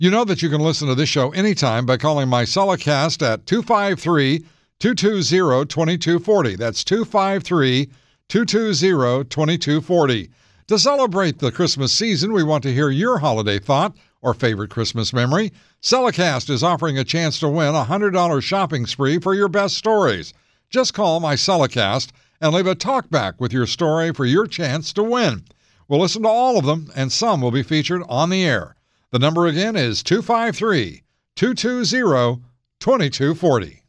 You know that you can listen to this show anytime by calling my Celicast at 253-220-2240. That's 253-220-2240. To celebrate the Christmas season, we want to hear your holiday thought or favorite Christmas memory. Celicast is offering a chance to win a $100 shopping spree for your best stories. Just call my Celicast and leave a talkback with your story for your chance to win. We'll listen to all of them, and some will be featured on the air. The number again is 253-220-2240.